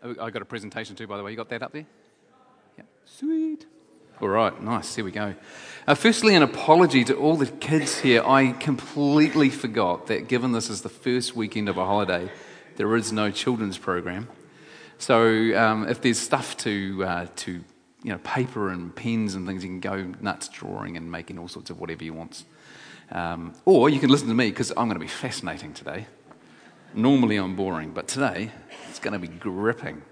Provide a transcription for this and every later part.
I got a presentation too, by the way. You got that up there? Yeah. Sweet. All right, nice. Here we go. Firstly, an apology to all the kids here. I completely forgot that given this is the first weekend of a holiday, there is no children's program. So if there's stuff to paper and pens and things, you can go nuts drawing and making all sorts of whatever you want. Or you can listen to me because I'm going to be fascinating today. Normally I'm boring, but today it's going to be gripping.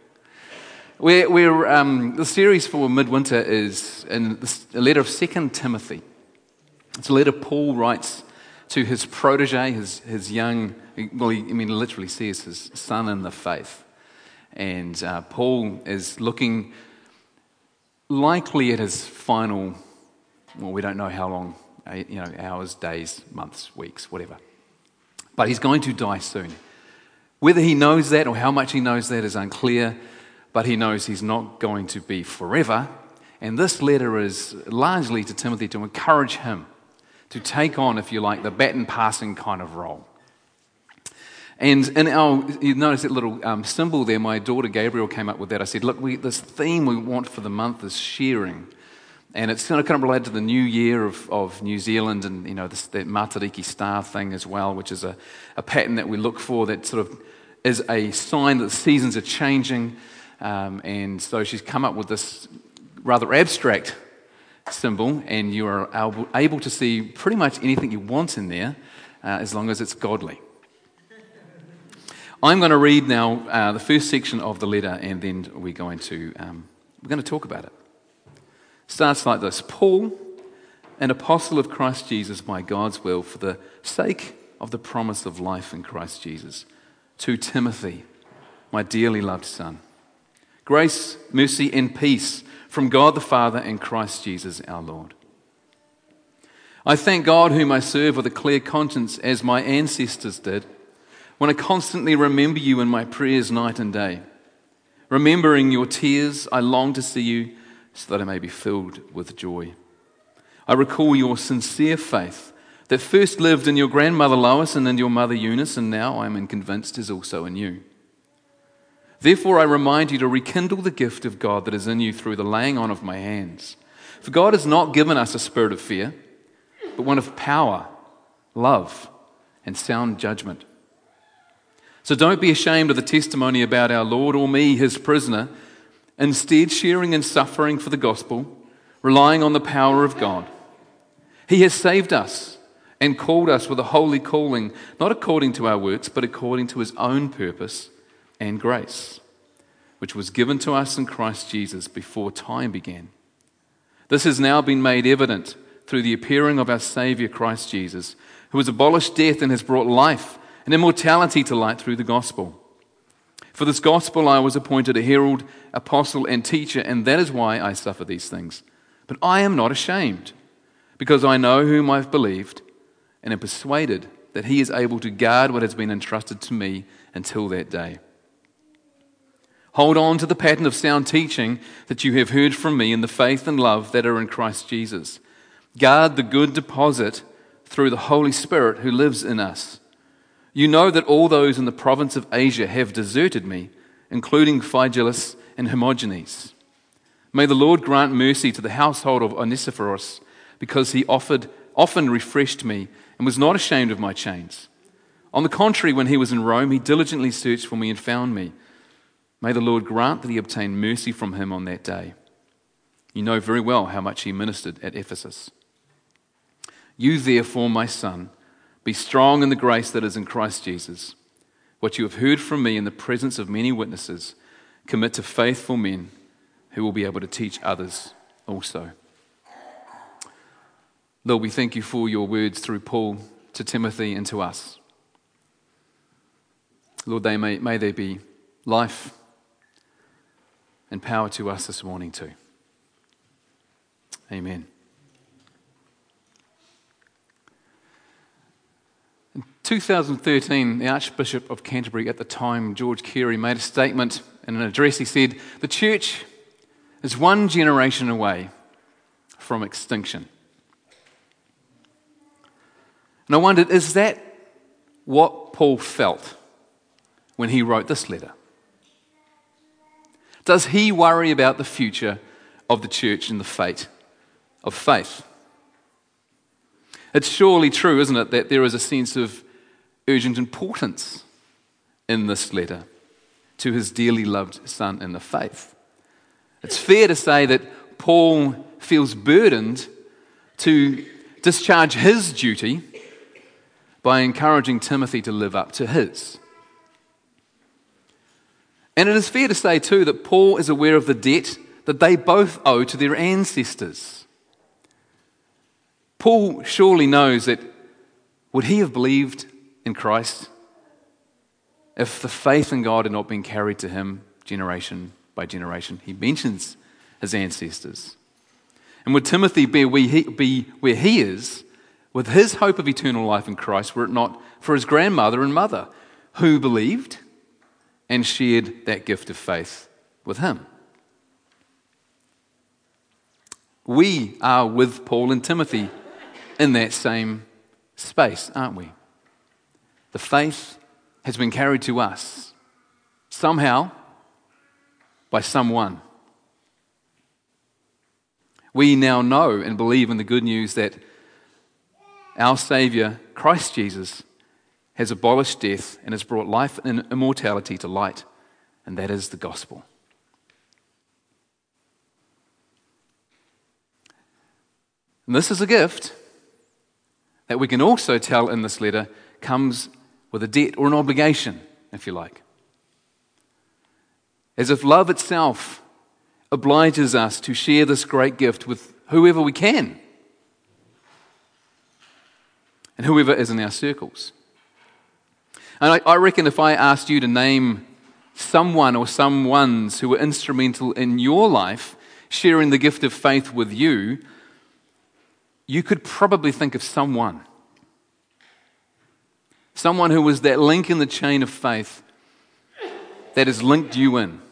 The series for Midwinter is in a letter of 2 Timothy. It's a letter Paul writes to his protege, his young, literally says his son in the faith. And Paul is looking likely at his final, we don't know how long, hours, days, months, weeks, whatever. But he's going to die soon. Whether he knows that or how much he knows that is unclear, but he knows he's not going to be forever. And this letter is largely to Timothy to encourage him to take on, if you like, the baton passing kind of role. And you notice that little symbol there, my daughter Gabriel came up with that. I said, look, this theme we want for the month is sharing. And it's kind of related to the new year of New Zealand and, that Matariki star thing as well, which is a pattern that we look for that sort of is a sign that the seasons are changing. And so she's come up with this rather abstract symbol, and you are able to see pretty much anything you want in there as long as it's godly. I'm going to read now the first section of the letter, and then we're going to talk about it. It starts like this: Paul, an apostle of Christ Jesus by God's will, for the sake of the promise of life in Christ Jesus, to Timothy, my dearly loved son. Grace, mercy, and peace from God the Father and Christ Jesus our Lord. I thank God whom I serve with a clear conscience as my ancestors did, when I constantly remember you in my prayers night and day. Remembering your tears, I long to see you so that I may be filled with joy. I recall your sincere faith that first lived in your grandmother Lois and in your mother Eunice, and now I am convinced is also in you. Therefore I remind you to rekindle the gift of God that is in you through the laying on of my hands. For God has not given us a spirit of fear, but one of power, love, and sound judgment. So don't be ashamed of the testimony about our Lord or me, his prisoner. Instead, sharing in suffering for the gospel, relying on the power of God. He has saved us and called us with a holy calling, not according to our works, but according to his own purpose and grace, which was given to us in Christ Jesus before time began. This has now been made evident through the appearing of our Saviour Christ Jesus, who has abolished death and has brought life and immortality to light through the gospel. For this gospel I was appointed a herald, apostle, and teacher, and that is why I suffer these things. But I am not ashamed, because I know whom I've believed, and am persuaded that he is able to guard what has been entrusted to me until that day. Hold on to the pattern of sound teaching that you have heard from me in the faith and love that are in Christ Jesus. Guard the good deposit through the Holy Spirit who lives in us. You know that all those in the province of Asia have deserted me, including Phygelus and Hermogenes. May the Lord grant mercy to the household of Onesiphorus, because he often refreshed me and was not ashamed of my chains. On the contrary, when he was in Rome, he diligently searched for me and found me. May the Lord grant that he obtain mercy from him on that day. You know very well how much he ministered at Ephesus. You therefore, my son, be strong in the grace that is in Christ Jesus. What you have heard from me in the presence of many witnesses, commit to faithful men who will be able to teach others also. Lord, we thank you for your words through Paul to Timothy and to us. Lord, may there be life and power to us this morning too. Amen. In 2013, the Archbishop of Canterbury at the time, George Carey, made a statement in an address. He said, "The church is one generation away from extinction." And I wondered, is that what Paul felt when he wrote this letter? Does he worry about the future of the church and the fate of faith? It's surely true, isn't it, that there is a sense of urgent importance in this letter to his dearly loved son in the faith. It's fair to say that Paul feels burdened to discharge his duty by encouraging Timothy to live up to his. And it is fair to say too that Paul is aware of the debt that they both owe to their ancestors. Paul surely knows that would he have believed in Christ if the faith in God had not been carried to him generation by generation? He mentions his ancestors. And would Timothy be where he is with his hope of eternal life in Christ were it not for his grandmother and mother who believed and shared that gift of faith with him? We are with Paul and Timothy in that same space, aren't we? The faith has been carried to us somehow by someone. We now know and believe in the good news that our Saviour, Christ Jesus, has abolished death and has brought life and immortality to light, and that is the gospel. And this is a gift that we can also tell in this letter comes with a debt or an obligation, if you like. As if love itself obliges us to share this great gift with whoever we can and whoever is in our circles. And I reckon if I asked you to name someone or someones who were instrumental in your life sharing the gift of faith with you, you could probably think of someone. Someone who was that link in the chain of faith that has linked you in.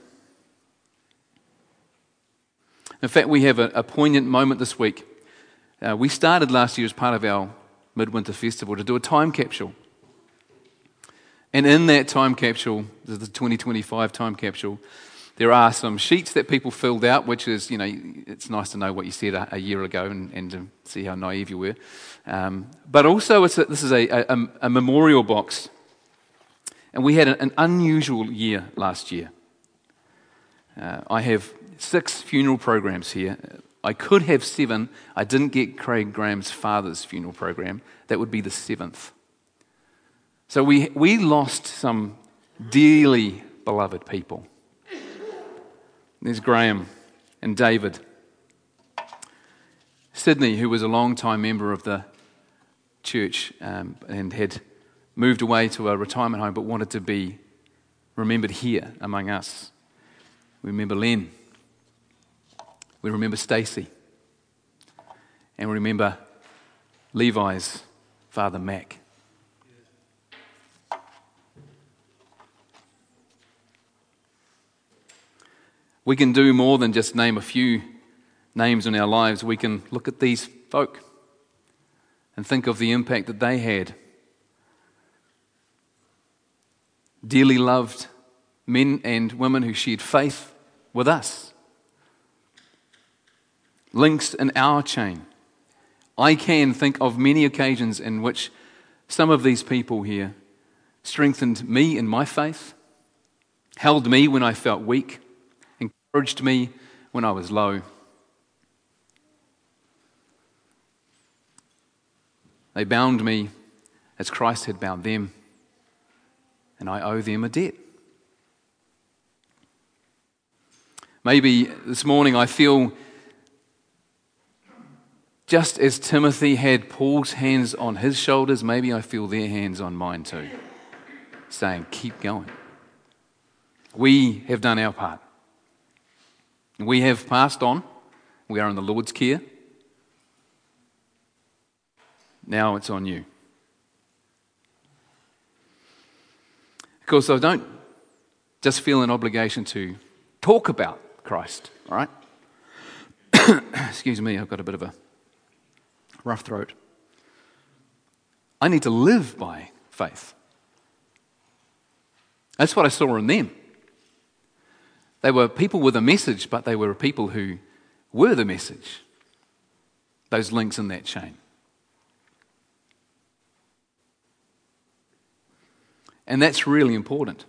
In fact, we have a poignant moment this week. We started last year as part of our Midwinter Festival to do a time capsule. And in that time capsule, the 2025 time capsule, there are some sheets that people filled out, which is, it's nice to know what you said a year ago and to see how naive you were. But also, this is a memorial box. And we had an unusual year last year. I have 6 funeral programs here. I could have 7. I didn't get Craig Graham's father's funeral program. That would be the 7th. So we lost some dearly beloved people. There's Graham and David. Sydney, who was a long-time member of the church and had moved away to a retirement home but wanted to be remembered here among us. We remember Len. We remember Stacey. And we remember Levi's father, Mac. We can do more than just name a few names in our lives. We can look at these folk and think of the impact that they had. Dearly loved men and women who shared faith with us. Links in our chain. I can think of many occasions in which some of these people here strengthened me in my faith, held me when I felt weak, encouraged me when I was low. They bound me as Christ had bound them, and I owe them a debt. Maybe this morning I feel just as Timothy had Paul's hands on his shoulders, maybe I feel their hands on mine too, saying, keep going. We have done our part. We have passed on. We are in the Lord's care. Now it's on you. Of course, I don't just feel an obligation to talk about Christ, all right? Excuse me, I've got a bit of a rough throat. I need to live by faith. That's what I saw in them. They were people with a message, but they were people who were the message. Those links in that chain. And that's really important.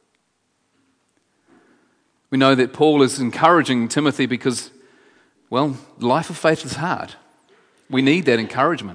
We know that Paul is encouraging Timothy because, well, life of faith is hard. We need that encouragement.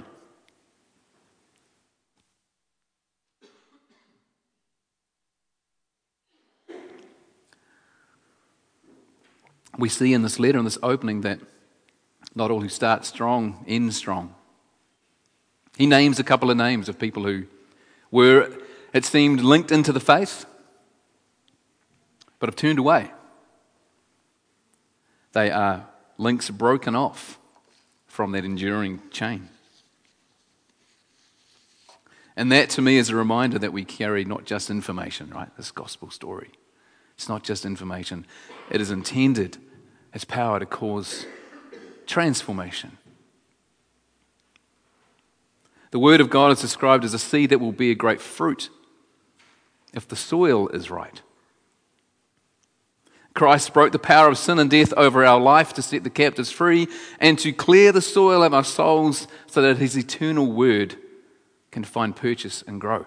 We see in this letter, in this opening, that not all who start strong end strong. He names a couple of names of people who were, it seemed, linked into the faith, but have turned away. They are links broken off from that enduring chain. And that, to me, is a reminder that we carry not just information, right? This gospel story. It's not just information. It is intended as power to cause transformation. The word of God is described as a seed that will bear great fruit if the soil is right. Christ broke the power of sin and death over our life to set the captives free and to clear the soil of our souls so that his eternal word can find purchase and grow.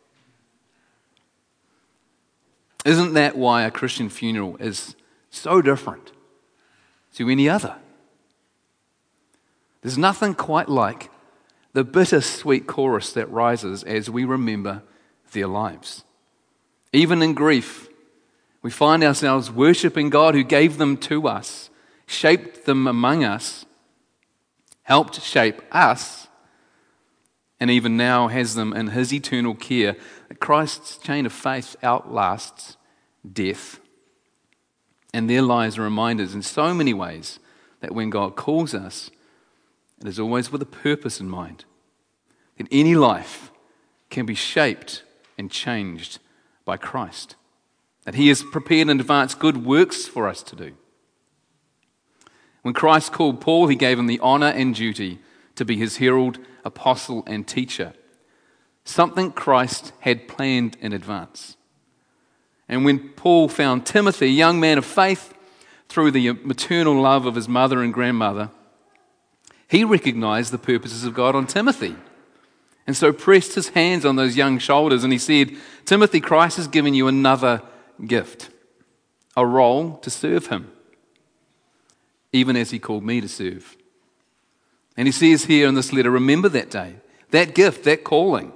Isn't that why a Christian funeral is so different to any other? There's nothing quite like the bittersweet chorus that rises as we remember their lives. Even in grief, we find ourselves worshipping God who gave them to us, shaped them among us, helped shape us, and even now has them in his eternal care. Christ's chain of faith outlasts death. And their lives are reminders in so many ways that when God calls us, it is always with a purpose in mind. That any life can be shaped and changed by Christ. That he has prepared in advance good works for us to do. When Christ called Paul, he gave him the honor and duty to be his herald, apostle, and teacher. Something Christ had planned in advance. And when Paul found Timothy, a young man of faith, through the maternal love of his mother and grandmother, he recognized the purposes of God on Timothy. And so pressed his hands on those young shoulders and he said, Timothy, Christ has given you another gift, a role to serve him, even as he called me to serve. And he says here in this letter, remember that day, that gift, that calling.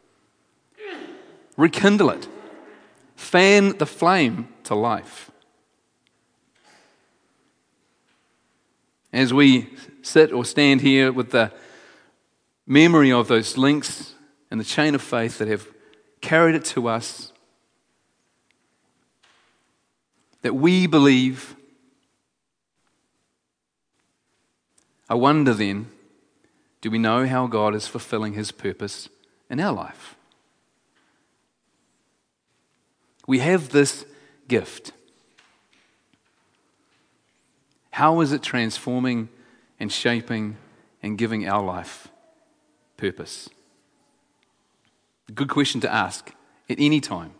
Rekindle it. Fan the flame to life. As we sit or stand here with the memory of those links and the chain of faith that have carried it to us, that we believe, I wonder then, do we know how God is fulfilling his purpose in our life? We have this gift. How is it transforming and shaping and giving our life purpose? A good question to ask at any time.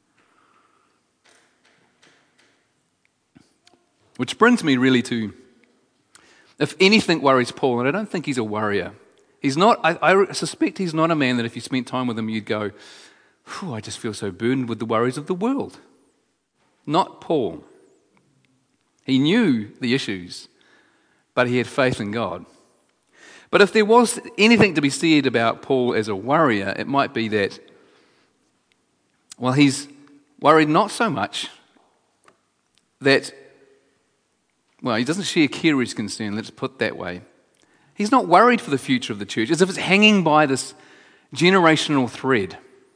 Which brings me really to, if anything worries Paul, and I don't think he's a worrier. He's not. I suspect he's not a man that if you spent time with him, you'd go, I just feel so burdened with the worries of the world. Not Paul. He knew the issues, but he had faith in God. But if there was anything to be said about Paul as a worrier, it might be that, well, he's worried not so much that, well, he doesn't share Kiri's concern, let's put it that way. He's not worried for the future of the church, as if it's hanging by this generational thread.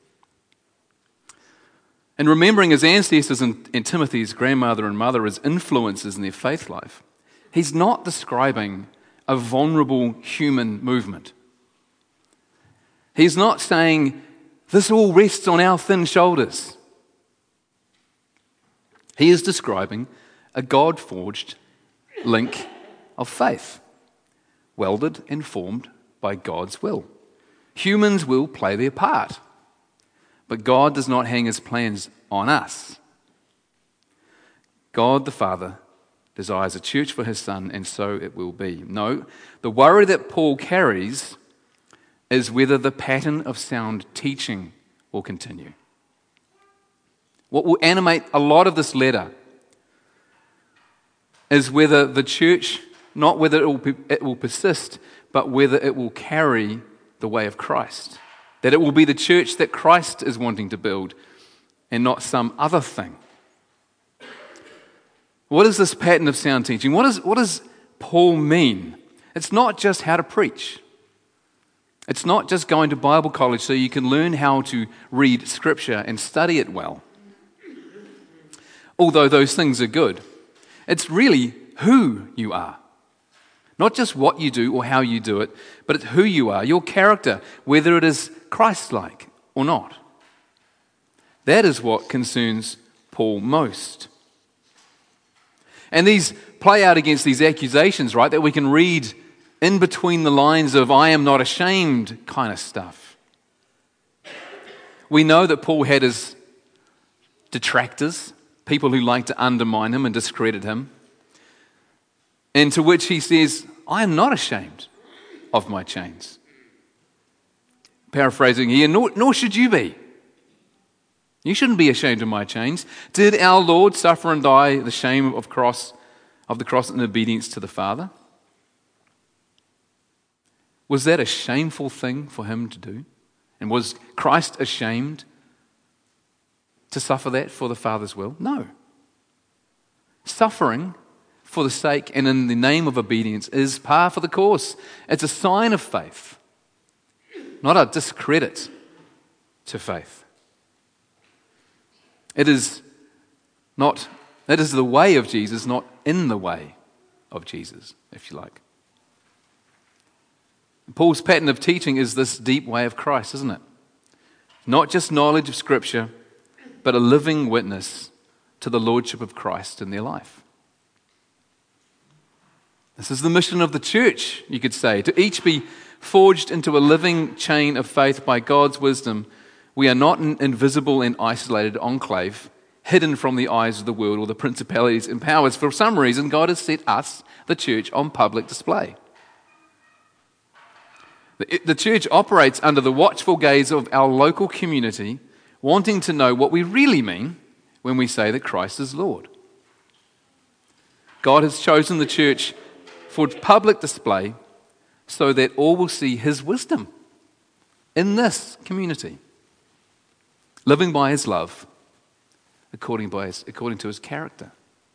And remembering his ancestors and Timothy's grandmother and mother as influences in their faith life, he's not describing a vulnerable human movement. He's not saying, this all rests on our thin shoulders. He is describing a God-forged link of faith, welded and formed by God's will. Humans will play their part, but God does not hang his plans on us. God the Father desires a church for his Son, and so it will be. No, the worry that Paul carries is whether the pattern of sound teaching will continue. What will animate a lot of this letter is whether the church, not whether it will persist, but whether it will carry the way of Christ. That it will be the church that Christ is wanting to build and not some other thing. What is this pattern of sound teaching? What does Paul mean? It's not just how to preach. It's not just going to Bible college so you can learn how to read Scripture and study it well. Although those things are good. It's really who you are. Not just what you do or how you do it, but it's who you are, your character, whether it is Christ-like or not. That is what concerns Paul most. And these play out against these accusations, right, that we can read in between the lines of "I am not ashamed" kind of stuff. We know that Paul had his detractors, people who like to undermine him and discredit him, and to which he says, "I am not ashamed of my chains." Paraphrasing here, nor should you be. You shouldn't be ashamed of my chains. Did our Lord suffer and die the shame of the cross in obedience to the Father? Was that a shameful thing for him to do? And was Christ ashamed to suffer that for the Father's will? No. Suffering for the sake and in the name of obedience is par for the course. It's a sign of faith, not a discredit to faith. It is the way of Jesus, not in the way of Jesus, if you like. Paul's pattern of teaching is this deep way of Christ, isn't it? Not just knowledge of Scripture, but a living witness to the lordship of Christ in their life. This is the mission of the church, you could say, to each be forged into a living chain of faith by God's wisdom. We are not an invisible and isolated enclave, hidden from the eyes of the world or the principalities and powers. For some reason, God has set us, the church, on public display. The church operates under the watchful gaze of our local community, wanting to know what we really mean when we say that Christ is Lord. God has chosen the church for public display so that all will see his wisdom in this community, living by his love, according to his character.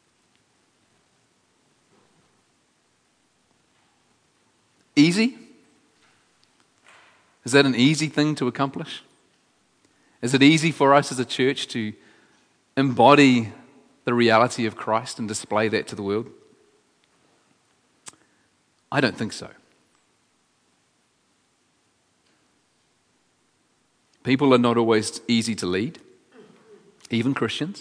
Easy? Is that an easy thing to accomplish? Is it easy for us as a church to embody the reality of Christ and display that to the world? I don't think so. People are not always easy to lead, even Christians.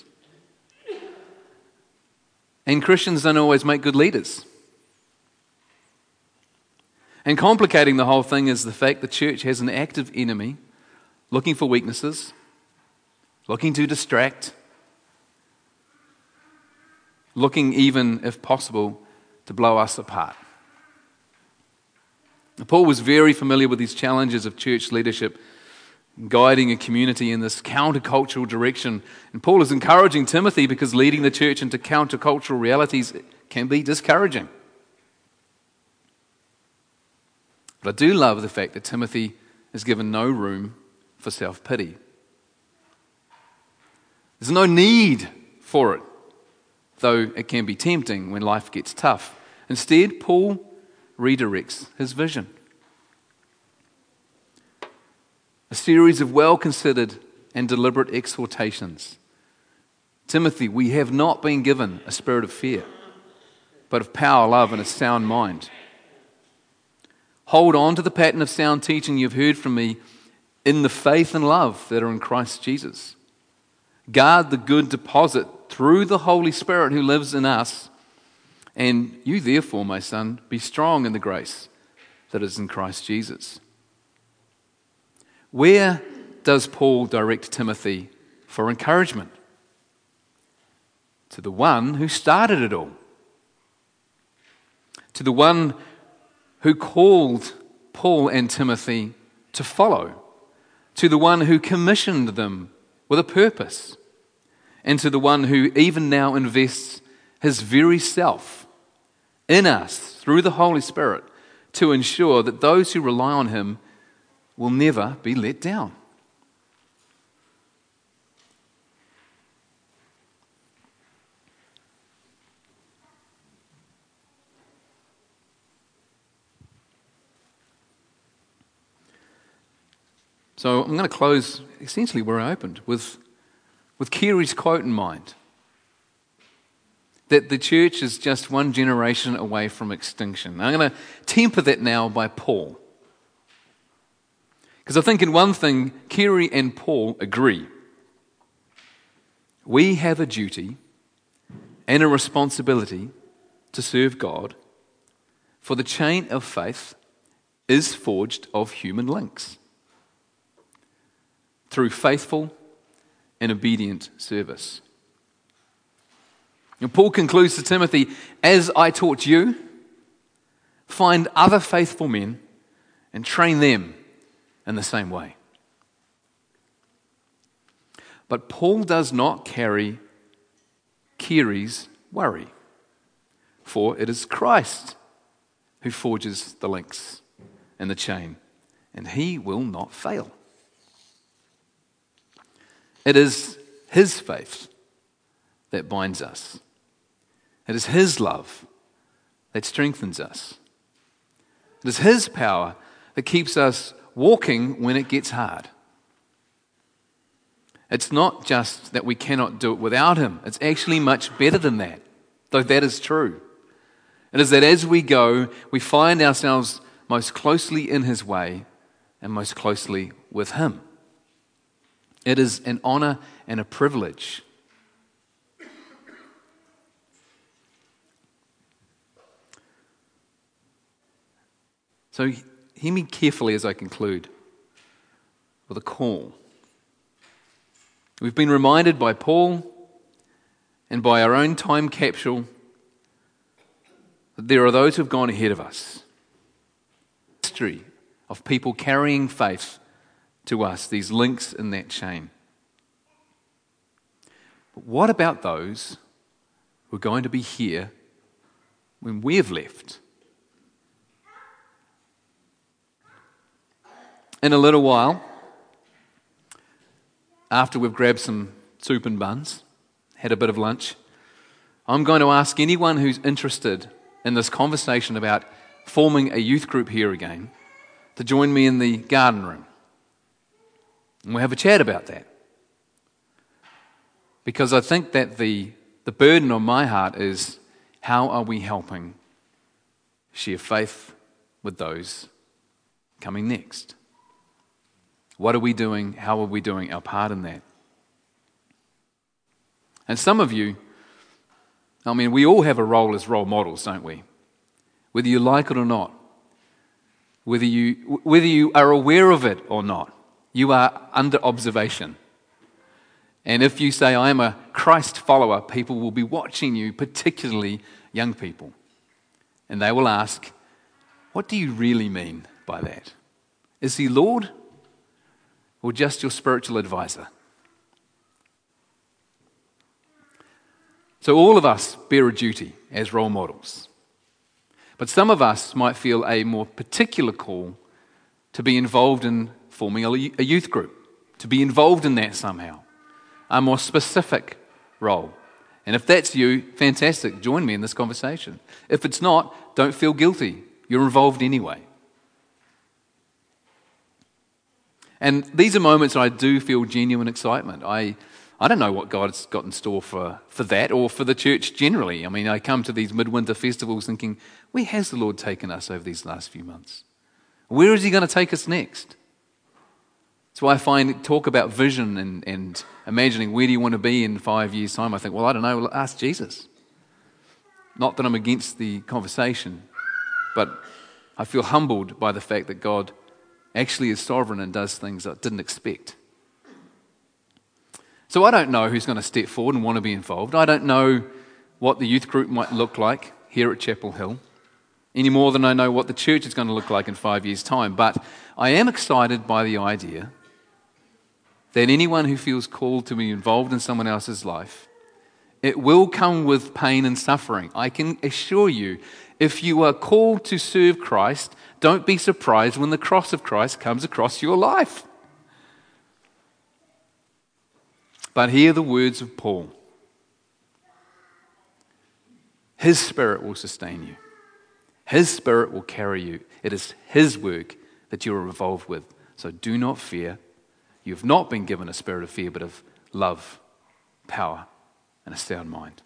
And Christians don't always make good leaders. And complicating the whole thing is the fact the church has an active enemy looking for weaknesses, looking to distract, looking even, if possible, to blow us apart. Paul was very familiar with these challenges of church leadership, guiding a community in this countercultural direction. And Paul is encouraging Timothy because leading the church into countercultural realities can be discouraging. But I do love the fact that Timothy is given no room for self-pity. There's no need for it, though it can be tempting when life gets tough. Instead, Paul redirects his vision. A series of well-considered and deliberate exhortations. Timothy, we have not been given a spirit of fear, but of power, love, and a sound mind. Hold on to the pattern of sound teaching you've heard from me in the faith and love that are in Christ Jesus. Guard the good deposit through the Holy Spirit who lives in us. And you therefore, my son, be strong in the grace that is in Christ Jesus. Where does Paul direct Timothy for encouragement? to the one who started it all, to the one who called Paul and Timothy to follow, to the one who commissioned them with a purpose, and to the one who even now invests his very self in us through the Holy Spirit to ensure that those who rely on him will never be let down. So I'm going to close essentially where I opened, with Carey's quote in mind, that the church is just one generation away from extinction. I'm going to temper that now by Paul. Because I think in one thing, Carey and Paul agree. We have a duty and a responsibility to serve God, for the chain of faith is forged of human links through faithful and obedient service. And Paul concludes to Timothy, as I taught you, find other faithful men and train them in the same way. But Paul does not carry Carey's worry, for it is Christ who forges the links in the chain, and he will not fail. It is his faith that binds us. It is his love that strengthens us. It is his power that keeps us walking when it gets hard. It's not just that we cannot do it without him. It's actually much better than that, though that is true. It is that as we go, we find ourselves most closely in his way and most closely with him. It is an honor and a privilege. So hear me carefully as I conclude with a call. We've been reminded by Paul and by our own time capsule that there are those who have gone ahead of us. History of people carrying faith to us, these links in that chain. But what about those who are going to be here when we have left? In a little while, after we've grabbed some soup and buns, had a bit of lunch, I'm going to ask anyone who's interested in this conversation about forming a youth group here again to join me in the garden room. And we'll have a chat about that. Because I think that the burden on my heart is, how are we helping share faith with those coming next? What are we doing? How are we doing our part in that? And some of you, we all have a role as role models, don't we? Whether you like it or not, whether you are aware of it or not, you are under observation. And if you say, I am a Christ follower, people will be watching you, particularly young people. And they will ask, what do you really mean by that? Is he Lord or just your spiritual advisor? So all of us bear a duty as role models. But some of us might feel a more particular call to be involved in forming a youth group, to be involved in that somehow, a more specific role. And if that's you, fantastic, join me in this conversation. If it's not, don't feel guilty. You're involved anyway. And these are moments I do feel genuine excitement. I don't know what God's got in store for that or for the church generally. I come to these midwinter festivals thinking, where has the Lord taken us over these last few months? Where is he going to take us next? That's why I find talk about vision and imagining where do you want to be in 5 years' time. I think, well, I don't know, ask Jesus. Not that I'm against the conversation, but I feel humbled by the fact that God actually is sovereign and does things I didn't expect. So I don't know who's going to step forward and want to be involved. I don't know what the youth group might look like here at Chapel Hill, any more than I know what the church is going to look like in 5 years' time. But I am excited by the idea that anyone who feels called to be involved in someone else's life, it will come with pain and suffering. I can assure you, if you are called to serve Christ, don't be surprised when the cross of Christ comes across your life. But hear the words of Paul. His Spirit will sustain you. His Spirit will carry you. It is His work that you are involved with. So do not fear. You have not been given a spirit of fear, but of love, power, and a sound mind.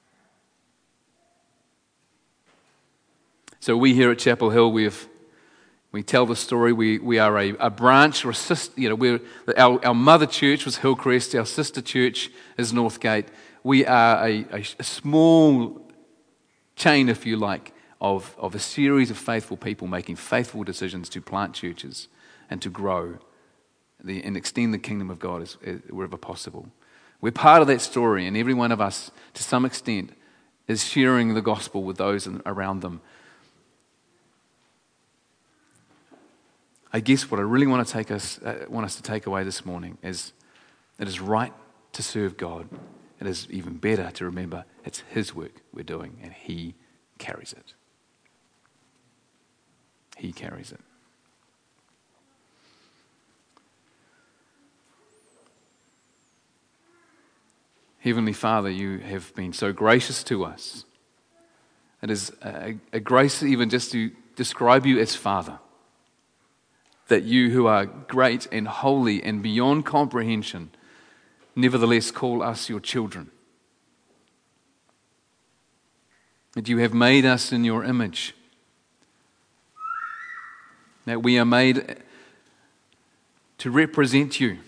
So we here at Chapel Hill, we tell the story. We are a branch or a sister. Our mother church was Hillcrest. Our sister church is Northgate. We are a small chain, if you like, of a series of faithful people making faithful decisions to plant churches and to grow and extend the kingdom of God wherever possible. We're part of that story, and every one of us, to some extent, is sharing the gospel with those around them. I guess what I really want us to take away this morning is it is right to serve God. It is even better to remember it's His work we're doing, and He carries it. He carries it. Heavenly Father, you have been so gracious to us. It is a grace even just to describe you as Father. That you who are great and holy and beyond comprehension, nevertheless call us your children. That you have made us in your image. That we are made to represent you.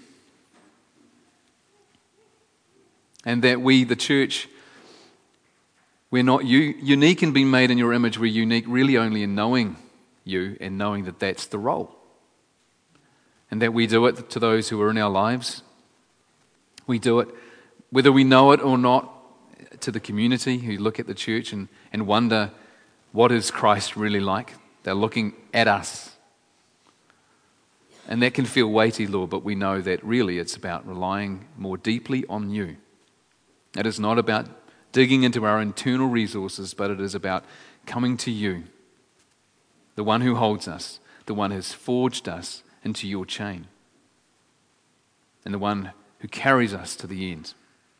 And that we, the church, we're not unique in being made in your image. We're unique really only in knowing you and knowing that that's the role. And that we do it to those who are in our lives. We do it, whether we know it or not, to the community who look at the church and wonder, what is Christ really like? They're looking at us. And that can feel weighty, Lord, but we know that really it's about relying more deeply on you. It is not about digging into our internal resources, but it is about coming to you, the one who holds us, the one who has forged us into your chain, and the one who carries us to the end.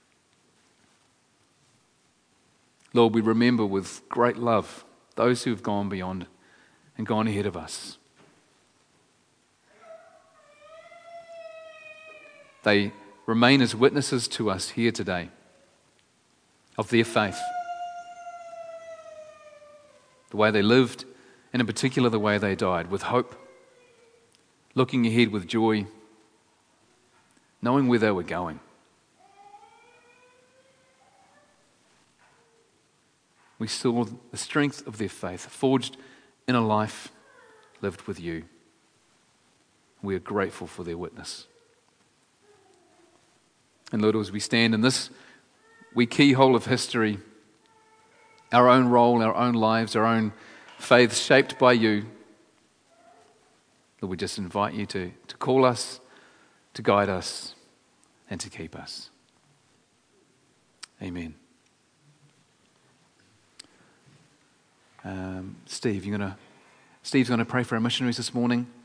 Lord, we remember with great love those who have gone beyond and gone ahead of us. They remain as witnesses to us here today of their faith, the way they lived, and in particular the way they died, with hope, looking ahead with joy, knowing where they were going. We saw the strength of their faith, forged in a life lived with you. We are grateful for their witness. And Lord, as we stand in this wee keyhole of history, our own role, our own lives, our own faith shaped by you, Lord, we just invite you to call us, to guide us, and to keep us. Amen. Steve's going to pray for our missionaries this morning.